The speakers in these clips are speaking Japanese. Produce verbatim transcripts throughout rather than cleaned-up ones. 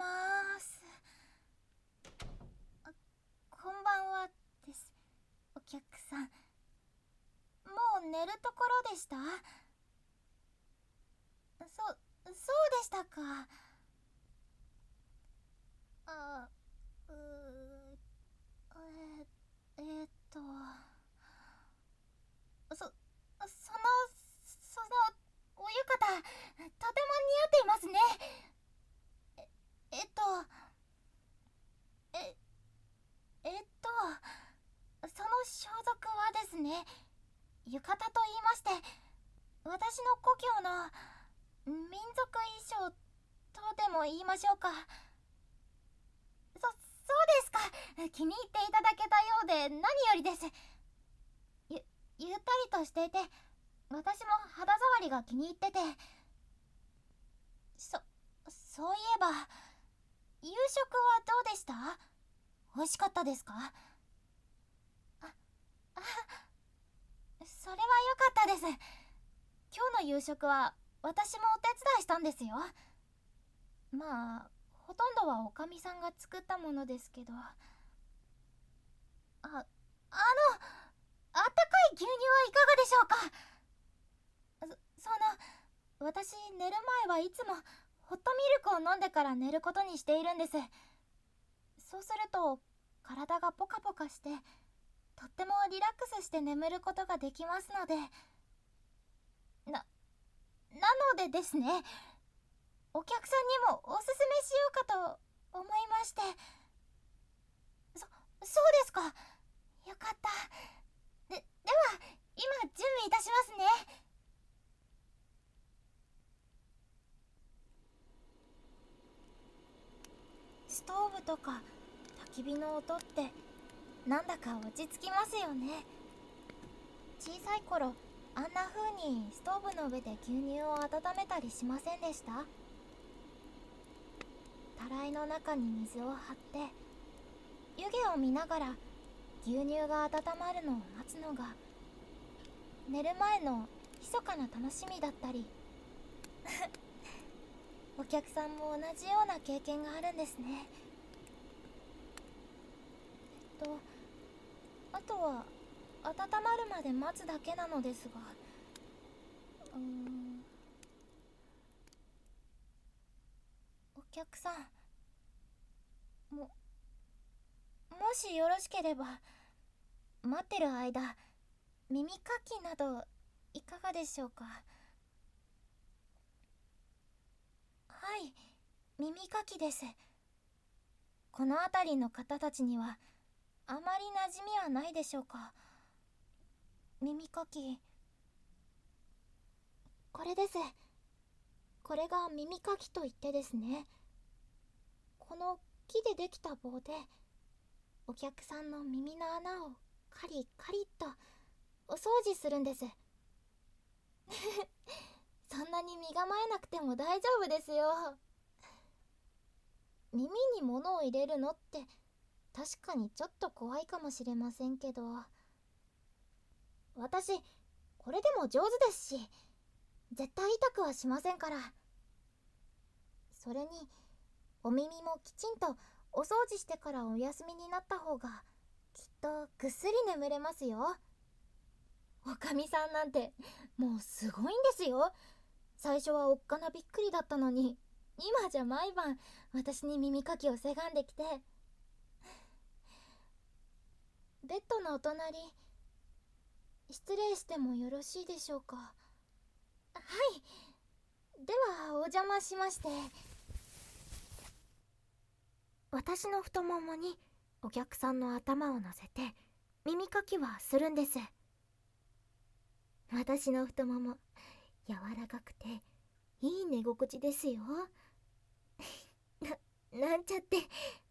ます。あ、こんばんはです。お客さん。もう寝るところでした？そ、そうでしたか。あ、うー、えー、えーっと、そ、その、その、お浴衣、とても似合っていますね。え、えっと、え、えっと、その装束はですね、浴衣と言いまして、私の故郷の民族衣装とでも言いましょうか。そ、そうですか。気に入っていただけたようで何よりです。ゆ、ゆったりとしていて、私も肌触りが気に入ってて。そ、そういえば、夕食はどうでした？美味しかったですか？あ、あ、それは良かったです。今日の夕食は私もお手伝いしたんですよ。まあ、ほとんどはおかみさんが作ったものですけど。あ、あの、あったかい牛乳はいかがでしょうか？そ、その、私寝る前はいつもホットミルクを飲んでから寝ることにしているんです。そうすると体がポカポカしてとってもリラックスして眠ることができますので。な、なのでですね、お客さんにもおすすめしようかと思いまして。そ、そうですか。よかった。で、では、今準備いたしますね。ストーブとか焚き火の音ってなんだか落ち着きますよね。小さい頃、あんな風にストーブの上で牛乳を温めたりしませんでした？たらいの中に水を張って湯気を見ながら牛乳が温まるのを待つのが寝る前の密かな楽しみだったり。お客さんも同じような経験があるんですね。えっとあとは温まるまで待つだけなのですが、うーん、お客さん、ももしよろしければ待ってる間耳かきなどいかがでしょうか？はい、耳かきです。この辺りの方たちにはあまり馴染みはないでしょうか？耳かき、これです。これが耳かきといってですね、この木でできた棒でお客さんの耳の穴をカリカリっとお掃除するんです。そんなに身構えなくても大丈夫ですよ。耳に物を入れるのって確かにちょっと怖いかもしれませんけど、私これでも上手ですし絶対痛くはしませんから。それにお耳もきちんとお掃除してからお休みになった方がきっとぐっすり眠れますよ。おかみさんなんてもうすごいんですよ。最初はおっかなびっくりだったのに今じゃ毎晩私に耳かきをせがんできて。ベッドのお隣失礼してもよろしいでしょうか？はい、ではお邪魔しまして。私の太ももにお客さんの頭を乗せて耳かきはするんです。私の太もも柔らかくていい寝心地ですよ。な、なんちゃって。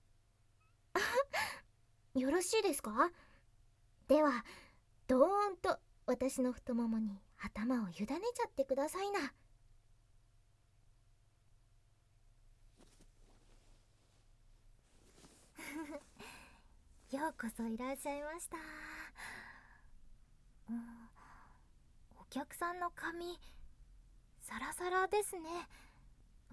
よろしいですか？ではどーんと私の太ももに頭を委ねちゃってくださいな。ようこそいらっしゃいました。うん、お客さんの髪サラサラですね。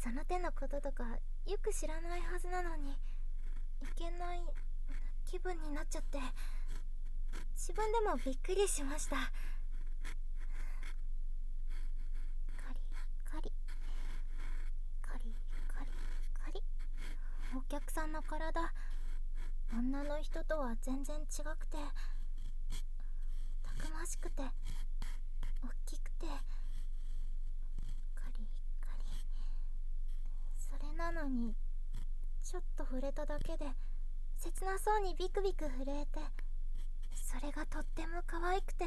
その手のこととかよく知らないはずなのに、いけない気分になっちゃって、自分でもびっくりしました。カリカリカリカリカリ。お客さんの体、女の人とは全然違くて、たくましくて大きくて、カリカリ。それなのにちょっと触れただけで切なそうにビクビク震えて、それがとっても可愛くて、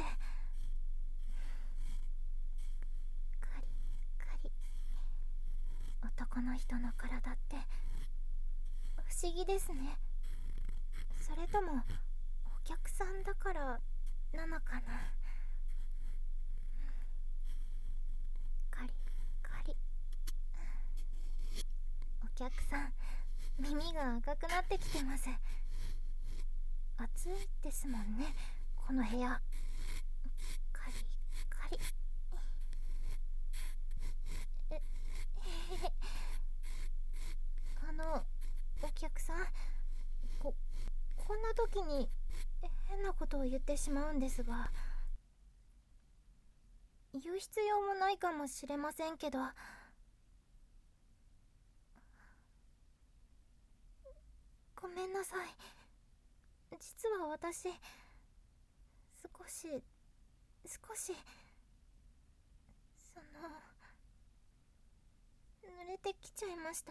カリカリ。男の人の体って不思議ですね。それともお客さんだからなのかな。カリカリ。お客さん、耳が赤くなってきてます。暑いですもんね、この部屋。カリカリ。え、えへへ。あの、お客さん、こ、こんな時に変なことを言ってしまうんですが、言う必要もないかもしれませんけど、ごめんなさい。実は私、少し少しその濡れてきちゃいました。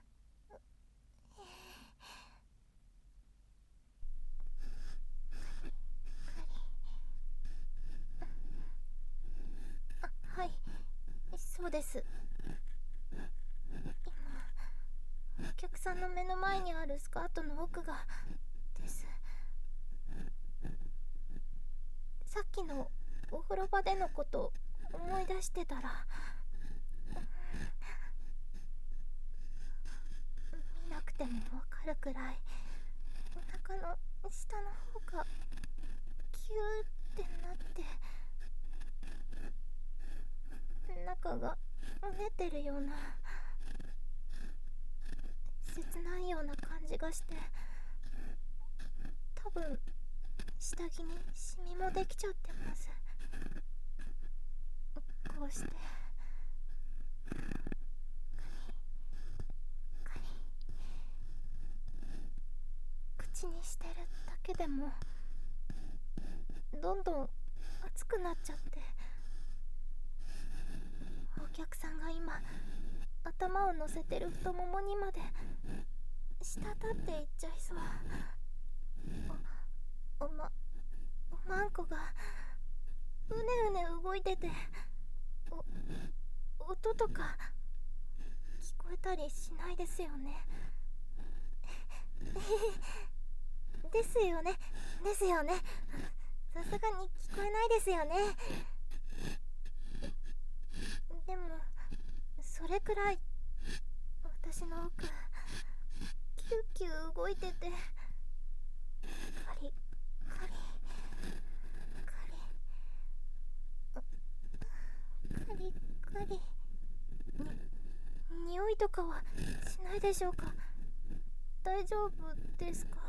あ、はい、そうです。今、お客さんの目の前にあるスカートの奥がです。さっきのお風呂場でのこと思い出してたら、見なくてもわかるくらいお腹の下の方がキューってなって、中がうねってるような、切ないような感じがして、多分下着にシミもできちゃってます。こうしてカリカリ、口にしてるだけでもどんどん熱くなっちゃって、お客さんが今頭を乗せてる太ももにまで滴っていっちゃいそう。お、おま、おまんこがうねうね動いてて、お、音とか聞こえたりしないですよね。ですよね、ですよね。さすがに聞こえないですよね。でもそれくらい私の奥キューキュー動いてて、カリカリカリカリカリ。に匂いとかはしないでしょうか。大丈夫ですか。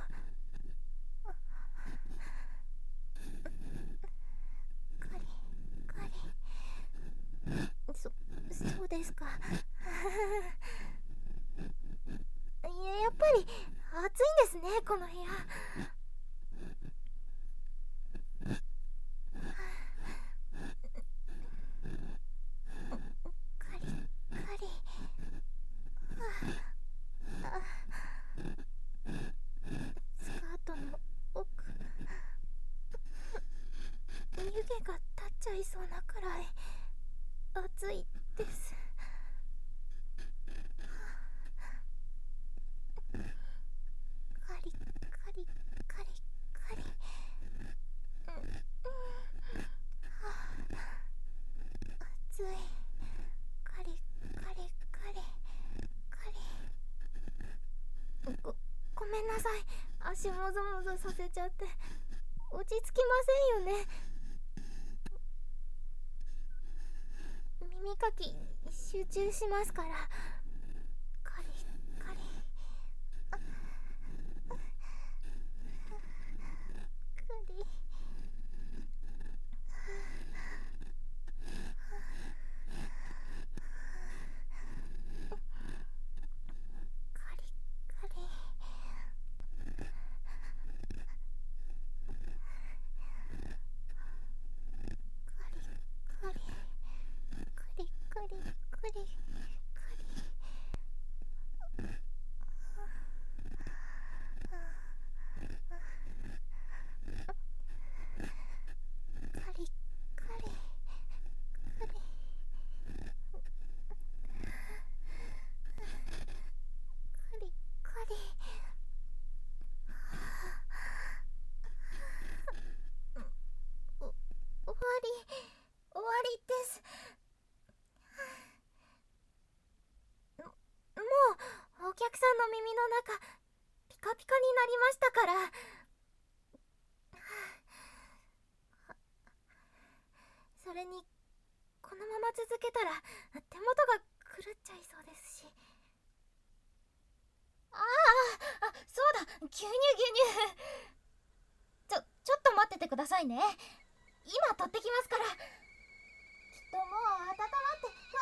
カリカリ。そそうですか。いや、やっぱり暑いんですね、この部屋。カリカリ。スカートの奥、湯気が立っちゃいそうなくらい暑いです。カリカリカリカリ。うん、うん、はあ、暑い。カリカリカリカリ。ご、ごめんなさい。足もぞもぞさせちゃって落ち着きませんよね。耳かき集中しますから。 中ピカピカになりましたから。それにこのまま続けたら手元が狂っちゃいそうですし。ああ、あ、そうだ、牛乳牛乳。ちょ、ちょっと待っててくださいね。今取ってきますから。きっともう温まって